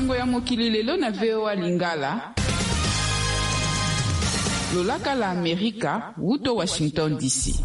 Sango ya mokili lelo na VOA Lingala. Lolaka la Amerika, wuto Washington DC.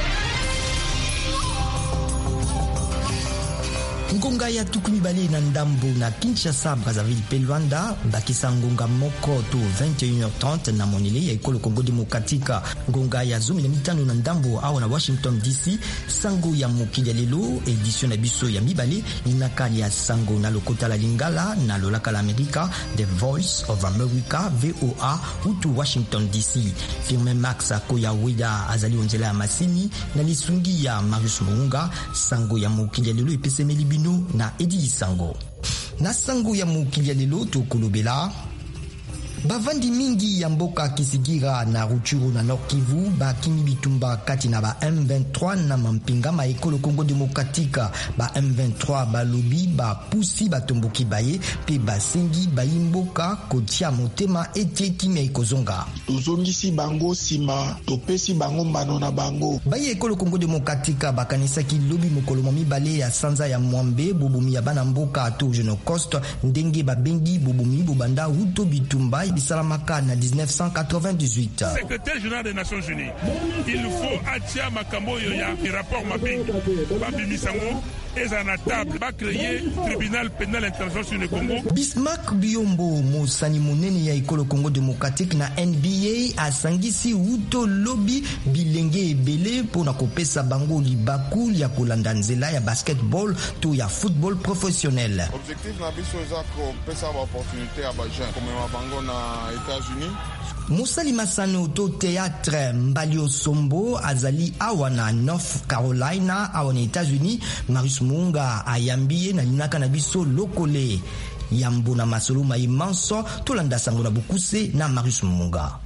Ngonga ya tukumi bale na ndambo na Kinshasa, Brazzaville pe Luanda, bakisa ngonga moko to 21h30 na monele ya ekolo Congo Demokratika. Ngonga ya zumi na mitano na ndambo awa na Washington DC. Sango ya mokili ya lelo, edition na biso ya mibale, inakali ya sango na lokota la Lingala na lolaka la Amerika, The Voice of America, VOA, utu Washington DC. Firme Max Akoya Weda azali onzela ya masini, na lisungi ya Marius Munga. Sango ya mokili ya lelo epese melibino na Edi Sango. Na sango ya mokili ya lelo tokolobela bavandi mingi ya mboka Kisigira na Ruchuru na Nord Kivu bakimi bitumba kati na ba M23 na mampinga ma ekolo Congo Demokratika. Ba M23 balobi ba pusi batomboki baye pe basengi bayimboka kotia motema ete kimi ekozonga. Tozongisi bango sima topesi bango mbano na bango. Baye ekolo Congo Demokratika bakanisaki lobi mokolo mibale ya sanza ya Mwambe bobumi ya bana mboka ato Jeno Coste ndenge babengi bobumi bobanda uto bitumba Bisalamaka na 1998. Secrétaire général des Nations Unies, il faut atia makambo ya rapport mapping babimisango ezana table ba créer tribunal pénal international sur le Congo. Bismarck Biombo mosani monene ya ekolo Congo Démocratique na NBA asangisi uto lobby bilenge ebele pona kopesa bango libaku ya kolanda nzela ya basketball to ya football professionnel. Objectif na biso eza kopesa ba opportunité ya ba jeunes comme bango na États-Unis. Mosali Masano to théâtre Mbalio Sombo azali awa na North Carolina awa na États-Unis. Marius Munga ayambie na linaka na biso lokole yambo na masolo maimanso tolanda sango na bukuse na Marius Munga.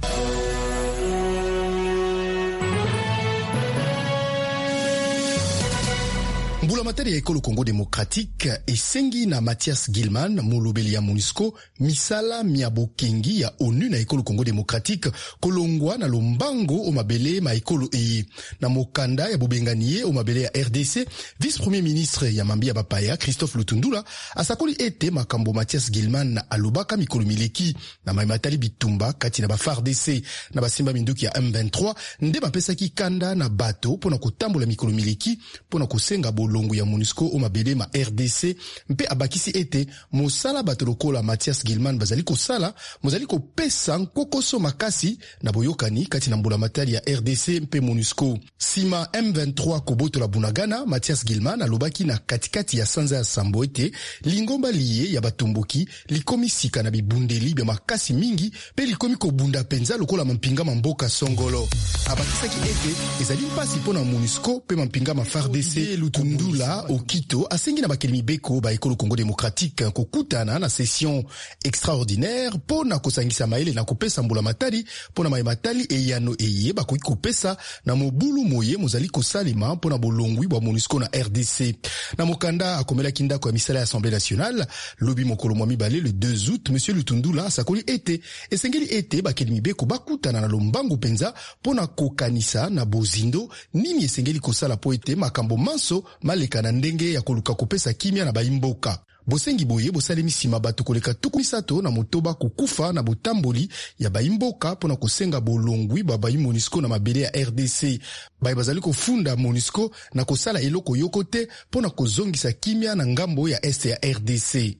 Mbula materi ya ekolo Congo Demokratique esengi na Mathias Gilman molobeli ya MONUSCO misala miabokengi ya ONU na ekolo Congo Demokratique kolongwa na lombango o mabele ma ekolo na mokanda ya bobenganie o mabele ya RDC. Vice-premier ministre ya Mambia Bapaya Christophe Lutundula asakoli ete makambo Mathias Gilman na alobaka mikolo mileki na maimatali bitumba kati na ba FARDC na basimba minduki ya M23 nde bapesaki kanda na bato pona kotambola mikolo mileki pona kosenga longu ya MONUSCO o mabele ma RDC mpe abakisi ete mosala bato lokola Mathias Gilman bazali kosala mozali kopesa nkokoso makasi na boyokani kati na mbula matali ya RDC mpe MONUSCO. Sima M23 kobotola Bunagana, Mathias Gilman alobaki na katikati ya sanza ya sambo ete lingomba liye ya batomboki likomi sika na bibundeli bya makasi mingi pe likomi kobunda penza lokola mampinga mamboka songolo. Abakisaki ete ezali mpasi pona MONUSCO pe mampinga ma FARDC. Lutundula Okito asengi na bakeli mibeko ba ekolo Congo Démocratique kokutana na session extraordinaire pona kosangisa maele na kopesa mbula matali pona maimatali eyano eye bakoki kopesa na mobulu moye mozali kosalima pona bolongwi bwa MONUSCO na RDC. Na mokanda akomela kindako ya misala ya Assemblée nationale lobi mokolo mwa mibale le 2 août monsieur Lutundula sakoli ete esengeli ete bakeli mibeko bakutana na lombango penza pona kokanisa na bozindo nini esengeli kosala po ete makambo manso maleka na ndenge ya koluka kopesa kimia na baimboka. Bosengi boye bosalemi sima bato koleka tuku misato na motoba kukufa na botamboli ya baimboka pona kosenga bolongwi ba bayi MONUSCO na mabele ya RDC. Bayi bazali kofunda MONUSCO na kosala eloko yokote pona kozongisa kimia na ngambo ya este ya RDC.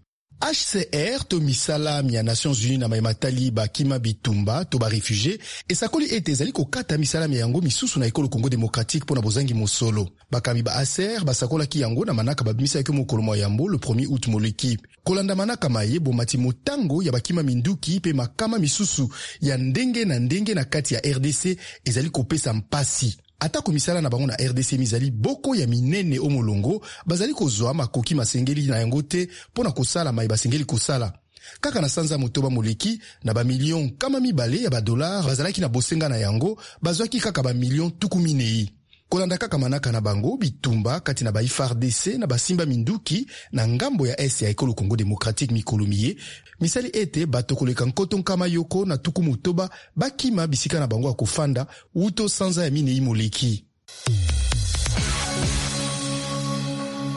HCR to misala ya Nations Unies na maimatali ba kima bitumba to ba réfugié esakoli ete ezali kokata misala ya yango misusu na ekolo Congo Démocratique pona bozangi mosolo. Bakami ba HCR basakola ki yango na manaka babimisa yake mokolo mwa yambo le 1er août moleki. Kolanda manaka maye bomati motango ya bakima minduki pe makama misusu ya ndenge na kati ya RDC ezali kopesa mpasi. Ata komisala na bango na RDC mizali boko ya minene omolongo bazali kozwa makoki masengeli na yango te pona kosala mai basengeli kosala. Kaka na sanza motoba moleki na ba million kama mibale ya ba dollar bazalaki na bosenga na yango bazwaki kaka ba million tukuminei. Kolanda kaka manaka na bango bitumba kati na ba FARDC na basimba minduki na ngambo ya est ya ekolo Congo Démocratique mikolomiye misali ete bato koleka nkoto nkama yoko na tuku motoba bakima bisika na bango ya kofanda uto sanza ya minei moleki.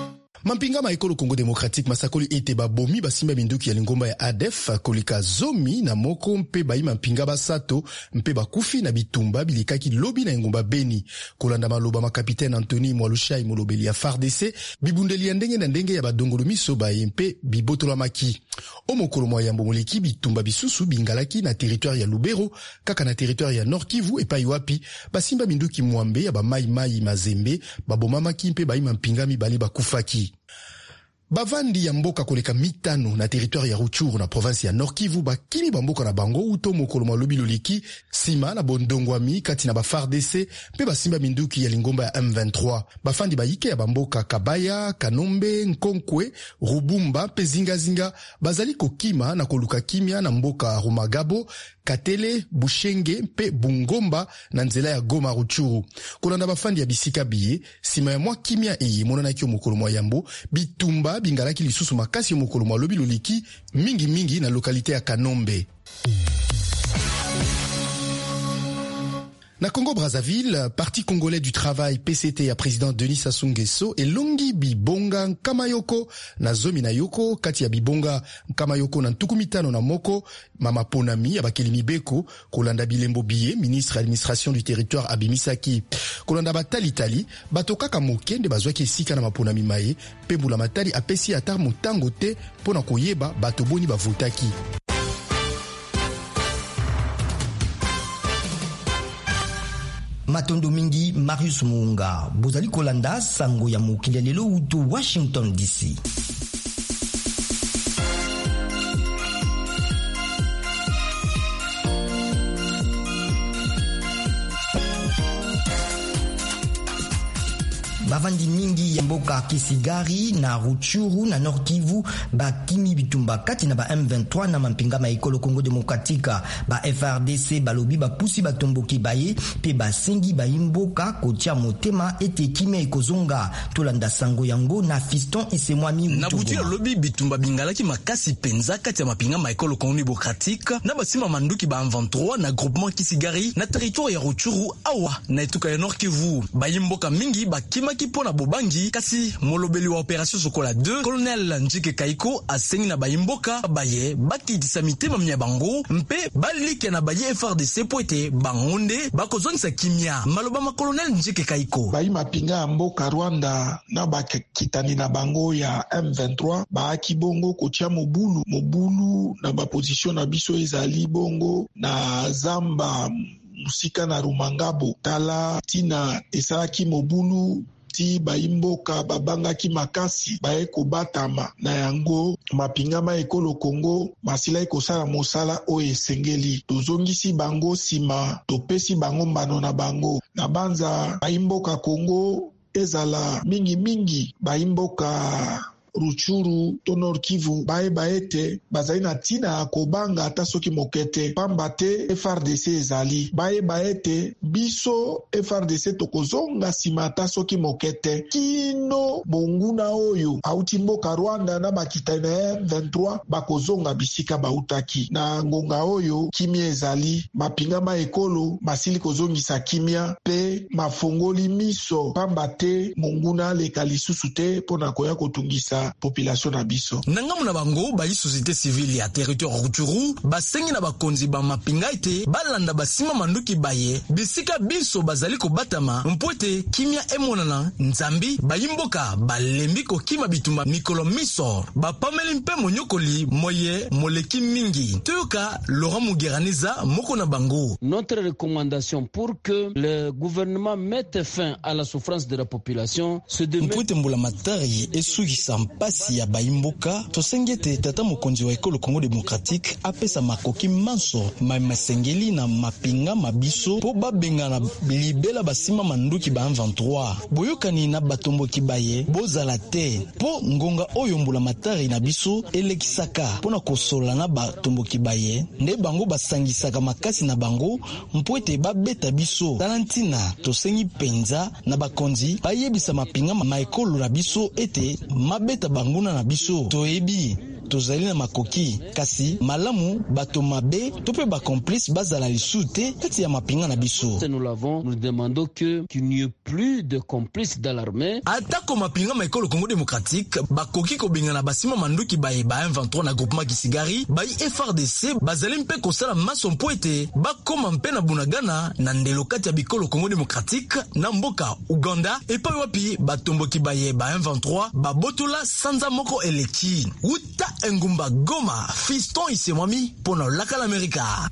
Mampinga ma ekolo Congo démocratique masakoli ete babomi basimba minduki ya lingomba ya ADF kolika zomi na moko mpe bayi mampinga basato mpe bakufi na bitumba bilikaki lobi na ngomba Beni. Kolanda maloba ma kapitaine Anthony Mwalushai molobeli ya FARDC bibundeli ya ndenge na ndenge ya badongolo miso baye mpe bibotolamaki. Omokolo mwa yambo moleki bitumba bisusu bingalaki na territoire ya Lubero kaka na territoire ya Nord Kivu epai wapi basimba minduki mwambe ya bamai mazembe babomamaki mpe bayi mampinga mibali bakufaki. Bavandi ya mboka koleka mitano na territoire ya Rutshuru na province ya Nord Kivu bakimi bamboka na bango uto mokolo mwa lobi loliki sima na bondongwami kati na ba FARDC mpe basimba minduki ya lingomba ya M23. Bafandi bayike ya bamboka Kabaya, Kanombe, Nkonkwe, Rubumba mpe Zingazinga bazali kokima na koluka kimia na mboka Rumagabo, Katele, Bushenge mpe Bungomba na nzela ya Goma Rutshuru. Kolanda bafandi ya bisika biye sima ya mwa kimia eye monanaki mokolo mwa yambo bitumba bingalaki lisusu makasi mokolo mwa lobi loliki mingi na lokalite ya Kanombe. Na Congo-Brazzaville, Parti congolais du travail PCT ya président Denis Sassou Nguesso elongi bibonga Nkamayoko na zomi na yoko kati ya bibonga Nkamayoko na ntukumitano na moko mama ponami ya bakelimi beko kolanda bilembo biye ministre administration du territoire abimisaki. Kolanda batali batokaka mokende bazwaki esika na maponami maye pembula matali apesi ata motango te pona koyeba bato boni bavotaki. Matondo mingi Marius Munga bozali kolanda sango ya mokili lelo utu Washington DC. Bavandi mingi ya mboka Kisigari na Rutshuru na Nord Kivu bakimi bitumba kati na ba M23 na mampinga ma ekolo Congo démocratique ba FARDC balobi bapusi batomboki baye pe basengi bayimboka kotia motema ete kimia ekozonga tolanda sango yango na Fiston Isemwami na butu lobi bitumba bingalaki makasi penza kati ya mapinga ma ekolo Congo démocratique na basima manduki ba M23 na groupement Kisigari na territoire ya Rutshuru awa na etuka ya Nord Kivu bayimboka mingi bakima pona bobangi kasi molobeli wa opération Sokola 2 colonel Njike Kaiko asengi na bayimboka baye bakitisa mitema mnya bango mpe balike na baye FARDC poete bangonde bakozongisa kimia maloba ma colonel Njike Kaiko bayi mapinga ya mboka Rwanda na bakitani na bango ya M23 baaki bongo kotia mobulu na baposition na biso ezali bongo na Zamba musika na Rumangabo tala tina esalaki mobulu ti bayimboka babangaki makasi baye kobatama na yango mapinga ma ekolo Congo masila ekosala mosala oyo esengeli tozongisi bango sima topesi bango mbano na bango na banza bayimboka Congo ezala mingi bayimboka Rutshuru to Nord Kivu baete bazali na tina kobanga ata soki mokete pamba te FARDC ezali baete biso FARDC tokozonga sima ata soki mokete kino bonguna oyo auti mboka Rwanda na bakitani na M23 bakozonga bisika bautaki na ngonga oyo kimia ezali mapinga ma ekolo masili kozongisa kimia pe mafongoli miso pamba te monguna leka lisusu te pona koya kotungisa population na biso. Nangamu na bango bayi société civile ya territoire Rutshuru basengi na bakonzi ba mapinga ite balanda basima manduki baye bisika biso bazali kobatama mpote kimia emonana nzambi bayimboka balembi kokima bitumba mikolo miso bapameli mpe monyokoli moye moleki mingi toyoka Laurent Mugiraneza moko na bango. Notre recommandation pour que le gouvernement mette fin à la souffrance de la population se demeure mpote mbula matari esugisa mpasi ya bayimboka tosengete tata mokonzi wa ekolo Congo démocratique apesa makoki manso masengeli na mapinga mabiso po babenga na libela basima manduki ba 23 boyokani na batomboki baye bozala te po ngonga oyo mbula matari na biso elekisaka pona kosola na batomboki baye nde bango basangisaka makasi na bango mpoete babeta biso talantina tosengi penza na bakonzi bayebisa mapinga ma ekolo na biso ete mabeta banguna na biso toebi tozali na makoki kasi malamu bato mabe to pe ba complice bazala lisusu te kati ya mapinga na biso. Nous demandons qu'il n'y ait plus de complices dans l'armée. Atako mapinga ma ekolo Congo démocratique bakoki ko benga na basima manduki baye ba M23 na groupement Kisigari bayi FRDC bazali mpe kosala maso mpo ete bakoma mpe na Bunagana na ndelo kati ya bikolo Congo démocratique na mboka Uganda epai wapi batomboki baye ba M23 babotula sanza moko eleki uta engumba Goma Fiston Isemwami pona laka l'Amerika.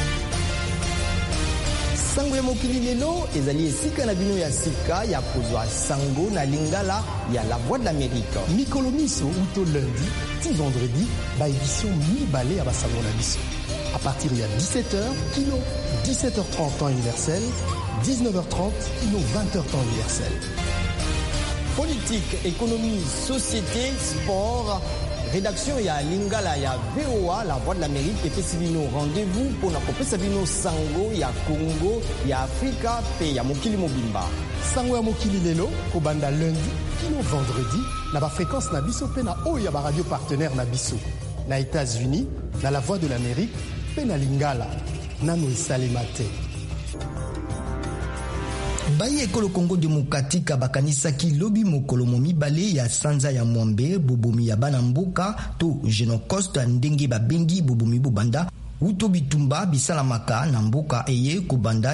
Sango ya mokili lelo ezali esika na bino ya sika ya kozwa sango na lingala ya la voix de l'Amérique. Mikolo miso uto lundi, ti vendredi, ba édition mi-balé ya basango na biso. À partir de 17h, kilo 17h30 temps universel, 19h30, kilo 20h temps universel. Politique, économie, société, sport. Rédaction ya lingala ya VOA la voix de l'Amérique et pesibino rendez-vous pour na kopesa bino sango ya Congo ya Afrika pe ya mokili mobimba. Sango ya mokili lelo ko banda lundi kino vendredi na ba fréquence na biso pe na oyo ya ba radio partenaire na biso. Na États-Unis na la voix de l'Amérique pe na lingala nano isalemate. Bayi ekolo Congo démocratique bakanisaki lobi mokolo mibale ya sanza ya Mwambe bobomi ya bana mboka to Genocost ndenge babengi bobomi bobanda uto bitumba bisalamaka na mboka eye kubanda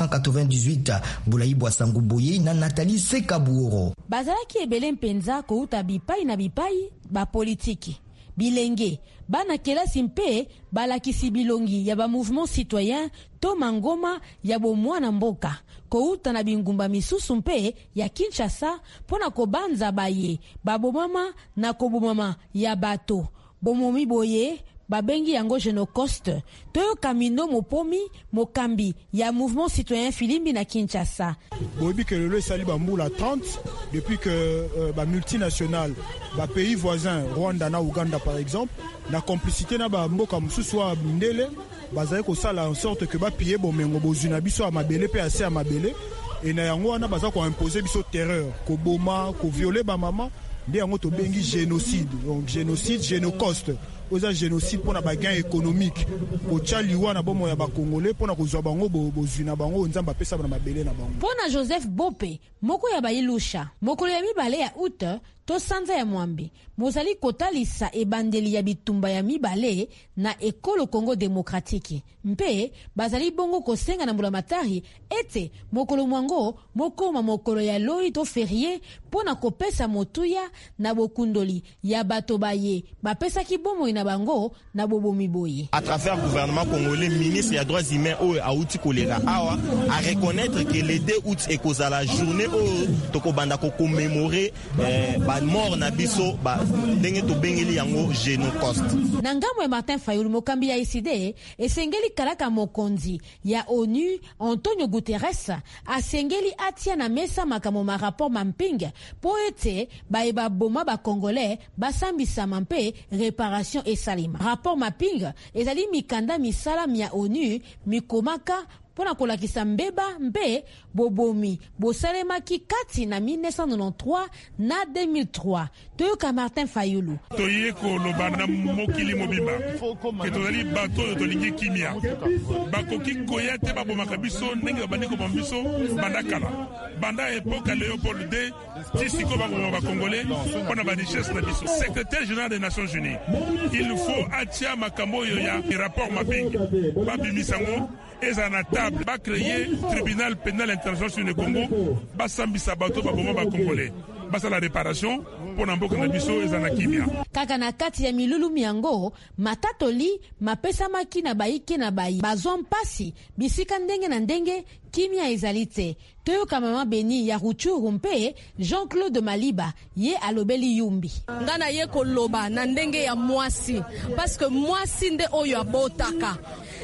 1998 Bulayi Bwasangu Boye na Nathalie Sekabuoro. Bazalaki ebele mpenza ko uta bipai na bipai ba politiki bilenge bana kelasi mpe balakisi bilongi ya ba mouvement citoyen to mangoma ya bomwana mboka kouta na bingumba misusu mpe ya Kinshasa pona kobanza baye babomama na kobomama ya bato bomomi boye babengi yango Genocost toyo kamino mopomi mokambi ya mouvement citoyen Filimbi na Kinshasa. Bobi que le sali bambula 30 depuis que ba multinationale ba pays voisins Rwanda na Uganda par exemple na complicité na ba mboka mususu wa mindele bazali ko sala en sorte que ba piller bomengo bozuna biso a mabele pe assez a mabele et na yango wana baza ko imposer biso terreur ko boma ko violer ba mama ndi yango to bengi génocide. Donc génocide Genocost oza génocide pour na ba gain économique ko tchaliwa na bomo ya ba congolais pour na ko zwa bango bozuna bango nzamba pesa na mabele na bango. Pona Joseph Bope moko ya bailusha mokolo ya mibale ya août to sanza ya Mwambe mozali kotalisa ebandeli ya bitumba ya mibale na ekolo Congo démocratique mpe bazali bongo kosenga na mbula matari ete mokolo mwango mokoma mokolo ya loi to férié pona kopesa motuya na bokundoli ya bato baye bapesa kibomo ina bango na bobomi boye. À travers le gouvernement congolais, ministre des droits humains a outi kolera awa à reconnaître que le 2 août est cause à la journée où toko banda ko commémorer ba mort na biso ba ndenge to bengeli yango Genocost. Na ngambo ya Martin Fayulu mokambi ya ICD esengeli kalaka mokonzi ya ONU Antonio Guterres asengeli atia na mesa makamo ma rapport mampinga po ete baeba boma ba congolais basambisa mampe réparation et salima. Rapport mapping ezali mikanda misala ya ONU mikomaka pona kolakisa mbeba mpe bobomi bosalemaki kati na 1993 na 2003 toyoka Martin Fayulu toye koloba na mokili mobimba ke tozali bato tolingi kimia bakoki koya te babomaka biso ndenge babandi koboma biso banda kala banda époque Léopold II ti siko baboma bakongolais mpona barichesse na biso. Secrétaire général des Nations Unies il faut atia makambo oyo ya rapport mapping babimisango eza na table ba créer tribunal pénal international sur le Congo ba sambisa bato ba bomba ba congolais basa la réparation pona mboka na biso eza na kimia kaka na kati ya milulu miango matatoli mapesa makina baike na bayi bazon pasi bisika ndenge na ndenge kimia ezalite toyoka mama Beni ya Ruchuru mpe Jean-Claude Maliba ye alobeli yumbi ngana ye koloba na ndenge ya mwasi parce que mwasi nde oyo abotaka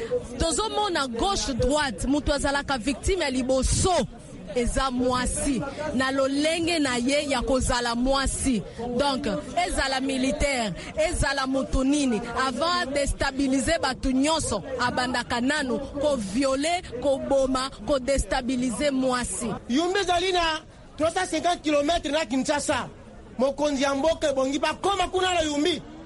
tozomona gauche droite mutu azalaka victime ya liboso eza mwasi na lolenge na ye ya kozala mwasi donc ezala militaire ezala mutunini avant déstabiliser batu nyonso abandaka nanu ko violer ko boma ko déstabiliser mwasi yumbi zalina 350 km na Kinshasa mokonzi ya mboka bongi bakoma kuna na yumbi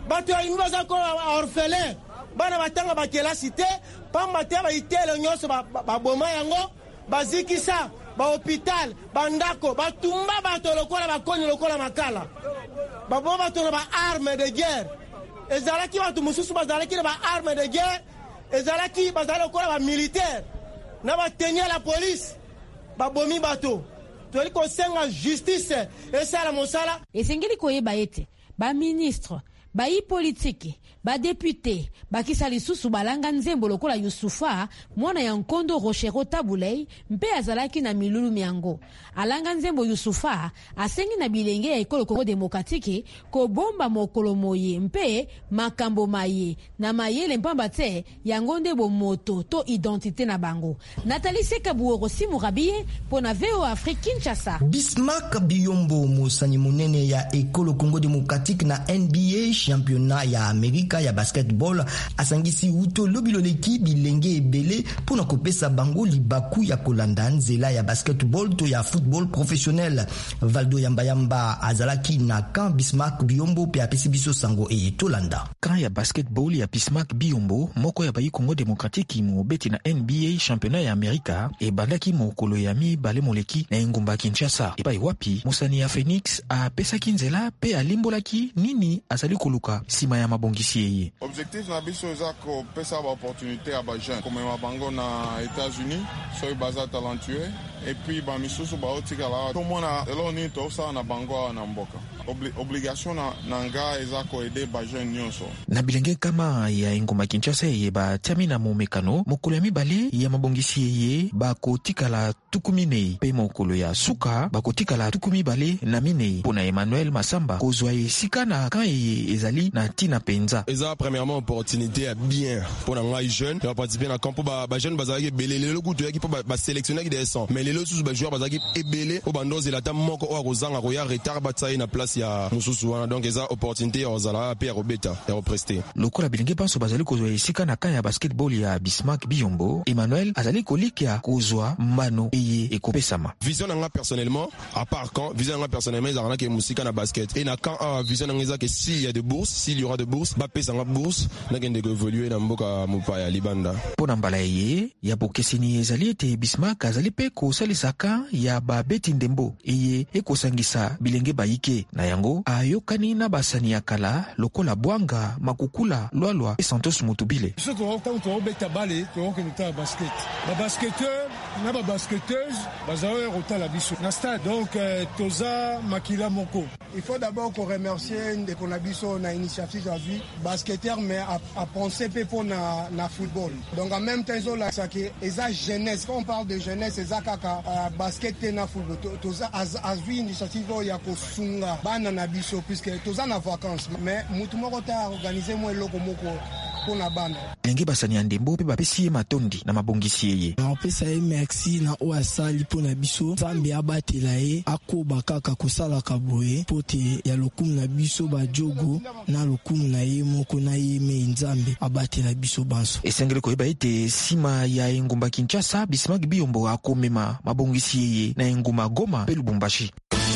bato ya imbaza ko orphelin bana batanga bakelasi te pamba te baitele nyonso baboma yango bazikisa bahôpital bandako batumba bato lokola bakoni lokola makala baboma bato na baarme de guerre ezalaki bato mosusu bazalaki na baarme de guerre ezalaki bazali lokola bamilitaire na batenia la police babomi bato toli kosenga justice esala mosala esengeli koyeba ete baministre bayi politiki badepute bakisa lisusu balanga nzembo lokola Yusufa mwana ya nkondo Rochero Tabulei mpe azalaki na milulu miango alanga nzembo Yusufa asengi na bilenge ya ekolo Kongo Demokratiki kobomba mokolo moye mpe makambo maye na mayele mpamba te yango nde bomoto to identité na bango. Nathalie Sekabuoro Simurabie pona VO Afrique Kinshasa. Bismarck Biyombo mosani monene ya ekolo Kongo Demokratiki na NBA championnat ya Amerika ya basketball asangisi uto lobiloleki bilenge ebele pona kopesa bango libaku ya kolanda nzela ya basketball to ya football professionnel. Valdo Yamba azalaki na kan Bismarck Biyombo pe apesi biso sango e tolanda. Kan ya basketball ya Bismarck Biyombo moko ya bayi Kongo Demokratiki mo beti na NBA championnat ya Amerika e bandaki mokolo ya mibale moleki na engumba Kinshasa. Epai wapi mosani ya Phoenix apesaki nzela pe alimbolaki nini azali koluka sima ya mabongisi yeye. Objectif na biso eza kopesa ba opportunité ya ba jeune comme bango na États-Unis soy baza talentueux et puis ba misusu ba otikala to mona eloni to sa na bango na mboka. Obligation na nga eza ko aider ba jeune nyonso. Na bilenge kama ya engumba Kinshasa ye ba tamina mo mekano mokolo ya mibale ya mabongisi yeye ba kotikala tukumine pe mokolo ya suka ba kotikala tukumibale na mine pona Emmanuel Masamba kozwa esika na kan ezali na tina penza. Eza premièrement opportunité à bien pour nga jeune va participer na campo ba jeune bazaki belele le kutu yaki po ba sélectionner qui descend mais les autres ba joueurs bazaki ebele o bandoze la tam moko o kozanga ko ya retard batsaye na place ya mususu wana donc eza opportunité ya ozala pe ya robeta ya represter. Lokola bilenge banso bazali kozwa esika na kan ya basketball ya Bismarck Biyombo Emmanuel azali kolikia kozwa mano eye ekopesama. Vision nga personnellement à part quand vision nga personnellement ezana ke musika na basket et na quand vision nga que s'il y a de bourse s'il y aura de bourse ba pesa nga bourse na gende ko évoluer na mboka mopaya libanda. Pona mbala ye ya bokesini ezali ete Bismarck azali pe ko salisaka ya ba beti ndembo eye ekosangisa bilenge bayike na yango ayokani na basani ya kala lokola Bwanga Makukula Lwalwa et Santos Mutubile. Ce qu'on to beta balé to ko nuta basket. Ba basketteur na ba basketteuse bazawe rota la biso na stade donc toza makila moko. Il faut d'abord qu'on remercie de qu'on a biso na initiative à vie basketteur mais à penser peu pour na football. Donc en même temps ils ont là ça que eza jeunesse quand on parle de jeunesse eza kaka basket na football toza azwi initiative ya ko sunga bana na biso puisque toza na vacances mais mutu moko ta organiser moi loko moko pona bana. Lenge basani ya ndembo pe bapesi matondi na mabongisi yeye. Na opesa ye merci na oasali pona biso Zambe abatela ye akoba kaka kosala kaboye pote ya lokumu na biso ba jogo na lokumu na ye moko na ye me Nzambe abatela biso banso. Esengele koyeba ete sima ya engumba Kinshasa Bismarck Biyombo akomema mabongisi yeye na engumba Goma pe Lubumbashi.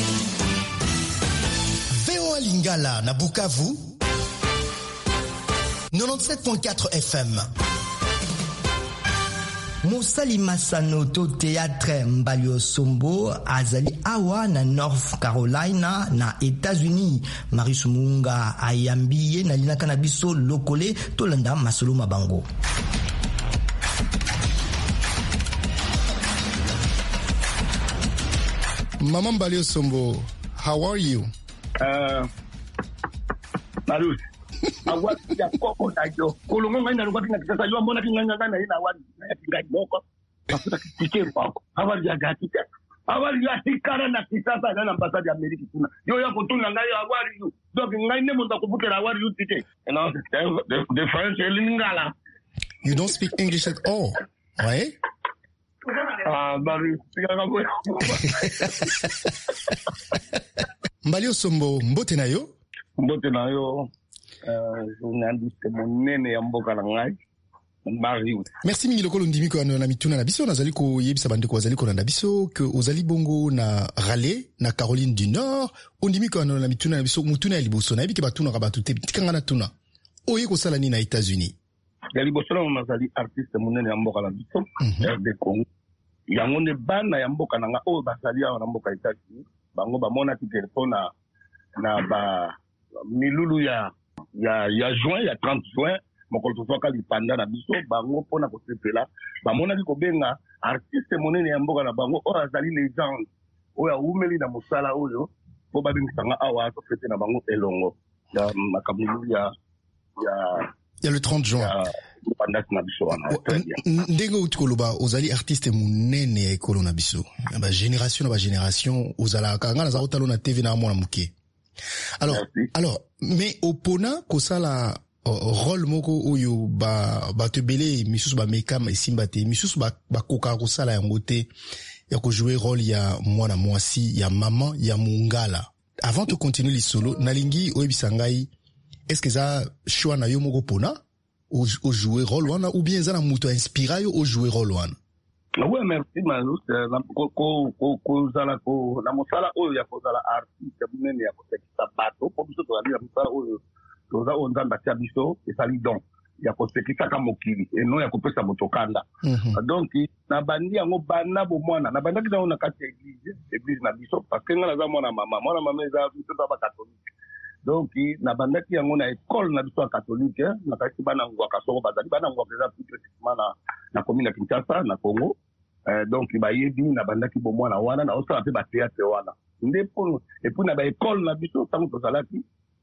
VO Lingala na Bukavu 97.4 FM. Mosali Masano to théâtre Mbalio Sombo azali awa na North Carolina na États-Unis. Marius Munga ayambiye na linaka na biso lokole tolanda masolo mabango. Mama Mbalio Sombo, how are you? Marius. Awali ya koko na yo kolongo ngai na lukati na kitasa yo mbona kinganga na ina awali ya kingai moko tafuta kitike kwako awali ya gatika awali ya tikara na kisasa na ambassador ya Amerika kuna yo ya kutuna ngai awali you donc ngai ne monta kubukela awali you tike and all the French lingala. You don't speak English at all, right? Bari Mbalio Sombo mbote na yo? Mbote na yo. Journaliste monene ya mboka na ngai Merci mingi lokolo ndimi ko na mituna na biso nazali ko yebisa bande ko azali ko na biso que ozali bongo na Raleigh na Caroline du Nord ondimi ko na mituna na biso mutuna ya liboso na yebi ke batuna ka batu te tikanga na tuna oye ko sala ni na États-Unis ya liboso na nazali artiste munene ya mboka la biso de Congo yango ne bana ya mboka nanga oyo basali awa na mboka États-Unis bango bamona ki telefone na ba milulu ya juin ya 30 juin mokolo tozoka lipanda na biso bango mpona kosepela bamonaki kobenga artiste monene ya mboka na bango oyo azali legende oyo aumeli na mosala oyo mpo babengisanga awa tofete na bango elongo ya makambo ya le 30 juin lipandasi na biso wana ndenge uti koloba ozali artiste monene ya ekolo na biso bagénération na bagénération ozalaka nga naza kotala na tv na mwana moke alors mais opona kosala rôle moko oyo bato ebele misusu bamekama esimba te misusu bakokaka kosala yango te ya kojouer rôle ya mwana mwasi ya mama ya mongala avant to continue lisolo nalingi oyebisa ngai est-ce que eza choix na yo moko pona ojouer rôle wana ou bien eza na moto inspira yo ojouer rôle wana oui merci Manus kozala na mosala oyo ya kozala artiste munene ya kosekisa bato po biso tozali na mosala oyo toza oyo nzambe atia biso esali don ya kosekisaka mokili eno ya kopesa motokanda donc nabandi yango bana bomwana nabandaki nango na kati ya église na biso parce que nga naza mwana mama eza biso toza bakatholike donc nabandaki yango na ekole na biso ya katholike nakasi bana ngwaka soko bazali bana ngwaka eza plus précisément na commune ya Kinshasa na Congo donc bayebi nabandaki bomwana wana na osala mpe bateatre wana nde mpo epuis na baekole na biso ntango tozalaki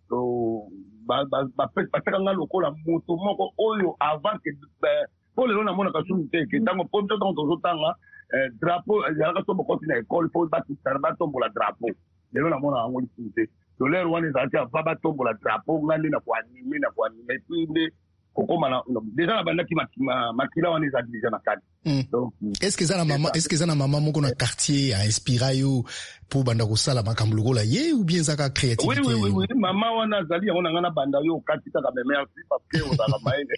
batekanga lokola moto moko oyo avant que po lelo namonaka sunu te ke ntango po biso ntango tozotanga drapeau ezalaka so bokoti na ekole po batombola drapeau lelo namona yango lisunu te to lero wana ezalaki ava batombola drapeau nga nde na koanime puis nde kokoma déjà nabandaki makila wana ezali deja na kati est-ce que eza na mama moko na quartier ainspira yo po banda kosala makambo lokola ye ou bien ezaka créativité oui mama wana azali yango na nga na banda yo okati kaka merci parce que ozala maele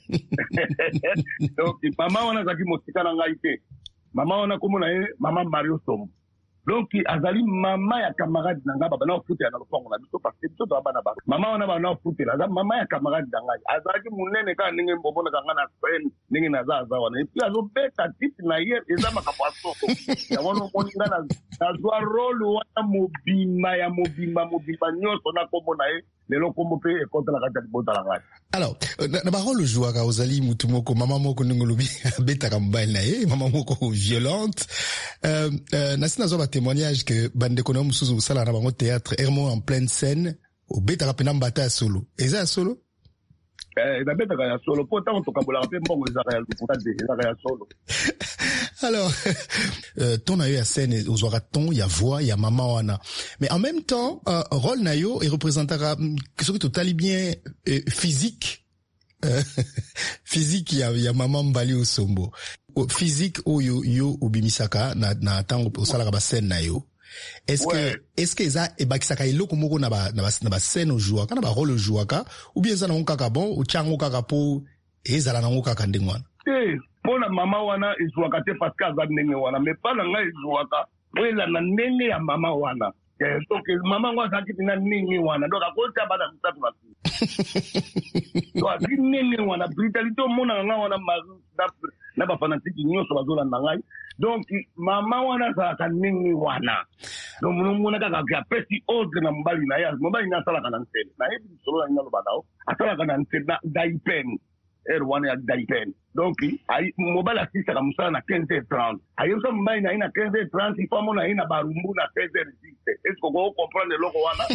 donc mama wana azalaki mosika na ngai te mama wana komona ye mama Mario Sombo donc azali mama ya camarade na ngai babana ofutela na lopango na biso parce que biso toza bana bango mama wana bana ofutela aza mama ya camarade na ngai azalaki monene kaka ndenge mbobonaka ngai na scène ndenge naza wana epuis azobeta titre na ye eza makambo ya soko yango nomoni ngai nazwa role wana mobimba nyonso na kombo na ye lelo kombo mpe ekotela kati ya libota na ngai alors na barole ozwaka ozali mutu moko mama moko ndenge olobi abetaka mobali na ye mama moko violente nasi nazwa batémoignage que bandeko na mosusu osala na bango théâtre ermo en pleine scène obetaka mpena mbata ya solo eza ya solo nabetaka ya solo mpo ntango tokambolaka mpe mbongo ezaka ya lokuta te ezaka ya solo alors ton na yo ya scène ozwaka ton ya voix ya mama wana mais en même temps rôle na yo erepresentaka soki totali bien physique physique ya mama Mbali Osombo physique oyo yo obimisaka na ntango osalaka bascène na yo est-ce que eza ebakisaka eloko moko na bascène ojouaka na barole ojouaka ou bien eza nango kaka bon otyango kaka mpo ezala nango kaka ndenge wana te mpo na mama wana ezwaka te parce que aza ndenge wana mais mpa na ngai ezwaka po elanda ndenge ya mama wana donc mama ngo azalaki mpena ndenge wana donc akotya bana misatu na donc azali ndenge wana brutalité omonaka ngai wana na bafanatiki nyonso bazolanda ngai donc mama wana azalaka ndenge wana donc nomona kaka apesi ordre na mobali na ye mobali na asalaka na nsele nayebi lisolo na nini aloba nao asalaka na nsele na daipen ere wana ya daipen donc mobali asisaka mosala na 15h30 ayebisa mobali na ye na 15h30 ifo amona ye na barumbu na 16h10 est-ce que okomprendre eloko wana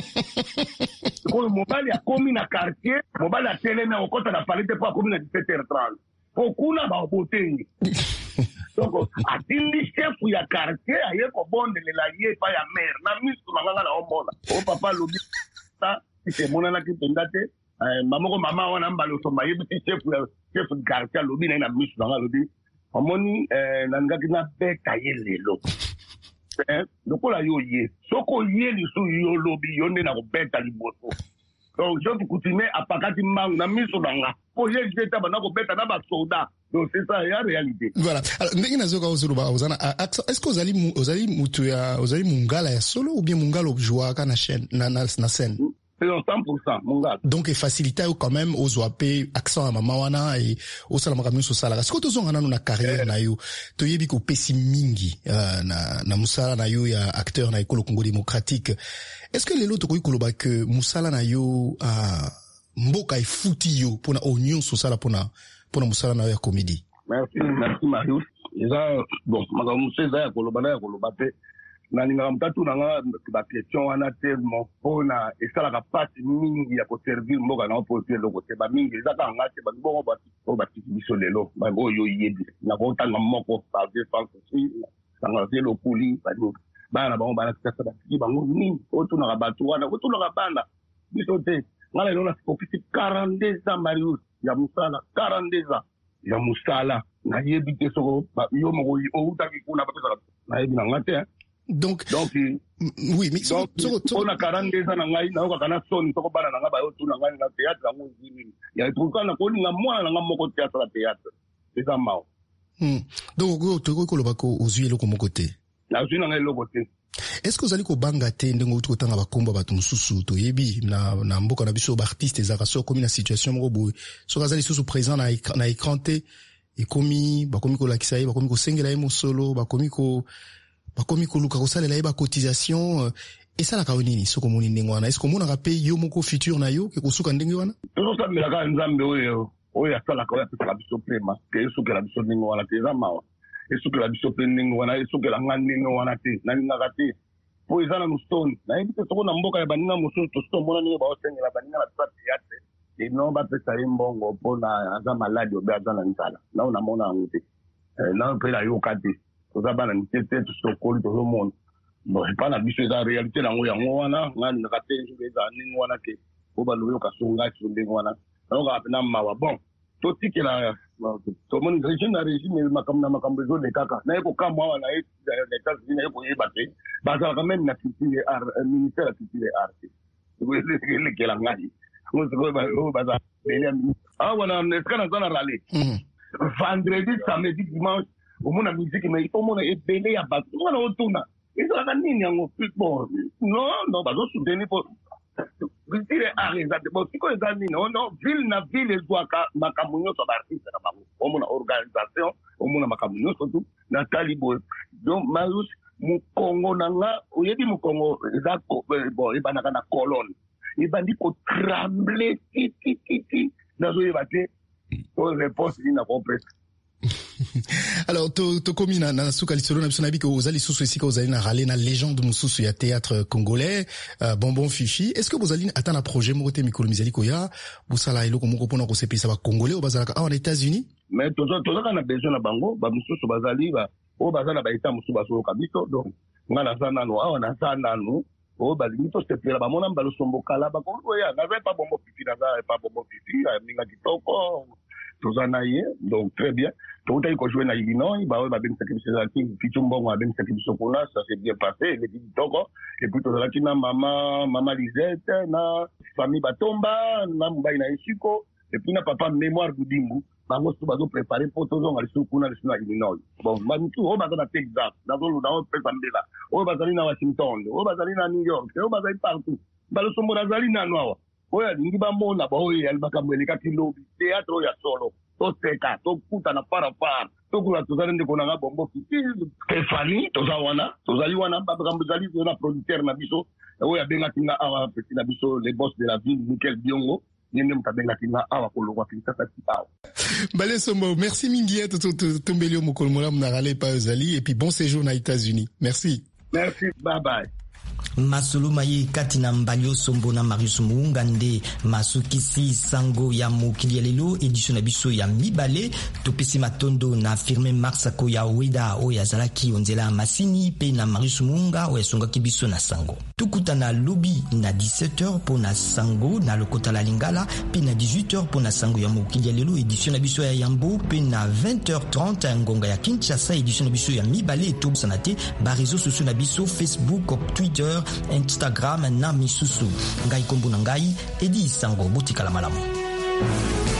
oyo mobali akomi na quartier mobali atelemi akokota na palais te mpo akomi na 17h30 po kuna baobotengi donc atindi chef ya quartier aye kobondelela ye epai ya maire na miso na nganga na omona o papa alobi ta emonanaki mpenza te mama wana Mbali Osombo ayebisi chef quartier alobi na ye na miso na nga alobi omoni nalingaki nabeta ye lelo lokola yo ye soko ye lisu yo lobi yo nde na kobeta liboso donc je peux continuer à pakati mbangu na miso nanga po ye jeta bana ko beta na ba soldat. Donc c'est ça la réalité. Voilà. Alors ndenge nazoka ozuruba ozana est-ce que ozali mutu ya ozali mungala ya solo ou bien mungala objoa ka na chaîne na scène? C'est 100% mungala. Donc e faciliter quand même ozwape accent à mama wana et osala makamyo so sala. Est-ce que tozonga nanu na carrière na yo toyebi ko pesi mingi na musala na yo ya acteur na Ekolo Congo démocratique? Est-ce que lelo tokoyi koloba que musala na yo mboka efuti yo pona onion so sala pona musala na ya comédie? Merci Marius. Eza bon makamu seza ya koloba pe na ninga mtatu nanga ba question wana tellement pona esala ka partie mingi ya ko servir mboka na opposition loko te ba mingi eza ka ngate ba bongo ba biso lelo ba oyo yebi na ko tanga moko ba défense aussi sanga zelo puli ba na bango ba tsaka ba ki bango ni otuna ka batu wana otuna ka banda biso te ngala lona ofisi 42 ans Marius ya musala 42 ans ya musala na yebi te soko yo mo o utaki kuna ba tsaka na yebi na ngate. Donc oui, mais on a 42 ans na ngai na kana son soko bana na ba yo tuna ngai na théâtre ngo zini ya tukana ko ni ngamwa na ngamo ko théâtre c'est ça mao. Donc go ko loba ko ozwi eloko moko te. Na ozwi na ngai eloko te. Est-ce que vous allez ko banga te ndengo utu kotanga bakomba batu mususu to yebi na mboka na biso ba artiste ezaka so komi na situation moko boy so kazali susu présent na écran te ekomi bakomi ko lakisa ye bakomi ko sengela ye mosolo bakomi ko luka kosalela ye ba cotisation et ça la kaonini soko moni ndenge wana est-ce que mona rape yo moko futur na yo ke kosuka ndenge wana to sa mela ka nzambe oyo asala ka ya pesa biso prema ke suka la biso ndenge wana te za mawa esuka la biso ndenge wana esuka la ngani ndenge wana te na ninga te po ezana no stone na ebite soko na mboka ya baninga moso to stone mona ninga ba osengela baninga la tsa théâtre et non ba pesa mbongo pona aza malade obe aza na nsala na ona mona ngute na pela yo kate toza bana mitete tosokoli tozomona bon epa na biso eza réalité nango yango wana ngani nakatenjuka eza ndenge wana ke po balobi okasonga so ndenge wana nayoka pena mawa bon totikela tomoni régime makambo ezolekaka naye kokamwa awa naye na États-Unis naye koyeba te bazalaka même na culture art ministère ya culture et art elekela ngai oyo baza awa na esika naza na rale vendredi samedi dimanche omona musique mais omona ebele ya bato ngana otuna ezalaka nini yango bon non bazo soutenir pour culture art exact bon siko eza nini non ville na ville ezwaka makambo nyonso ba artiste na bango omona organisation omona makambo nyonso tu na talibo donc Marius mukongo nanga oyebi mukongo eza bon ebanaka na colonne ebandi ko trembler titi nazo yebate o réponse ina complète. Alors to komi na suka lisolo na biso na biko ozali susu esika ozali na rale na légende mususu ya théâtre congolais Bonbon Fifi. Est-ce que vous allez atteindre un projet moko te mikolo mizali ko ya busala eloko moko pona ko sepisa ba congolais au bazalaka awa na États-Unis? Mais toza kana besoin na bango ba mususu bazali ba o bazala ba eta mususu baso kabiso donc ngana sana no awa na sana no o balingi to sepela ba mona mbalo sombo kala ba ko ya na pas Bonbon Fifi na pas Bonbon Fifi minga kitoko tozana ye donc très bien tout a joué na Illinois ba ba ben sakibiso za ki fichumbo ba ben sakibiso kuna ça s'est bien passé les kitoko et puis tozala kina mama Lisette na famille Batomba na mbai na Ishiko et puis na papa mémoire Goudingu bango so bazo préparer pour tozonga lisu kuna lisu na Illinois bon ba mutu o baza na Texas na zolo na o pesa mbela o bazali na Washington o bazali na New York o bazali partout balo sombo bazali na noa oya lingi bamona ba oya alibakambo eleka kilobi théâtre ya solo toseka tokuta na parapara tokula tozali ndeko na Bonbon Fifi Stéphanie tozali wana bakambo zali na producteur na biso oya benga tinga awa petit na biso les boss de la ville Michael Biongo yende mutabenga tinga awa kolokwa Kinshasa kitao. Bale Sombo, merci mingi tombelio mokolo mola na rale pa ozali et puis bon séjour na États-Unis. Merci. Merci, bye bye. Masolo maye kati na Mbalio Sombo na Marius Muunga nde masukisi sango ya mokili ya lelo édition na biso ya mibale topesi matondo na firme Marsako ya Weda oya zalaki onzela masini pe na Marius Muunga oya songaki biso na sango tukuta na lobby na 17h po na sango na lokota la Lingala pe na 18h po na sango ya mokili ya lelo édition na biso ya Yambo pe na 20h30 ngonga ya Kinshasa édition na biso ya mibale to sanate ba réseaux sociaux na biso Facebook, Twitter Twitter, Instagram na misusu. Ngai kombo na ngai Edi Sango Butikala Malamu.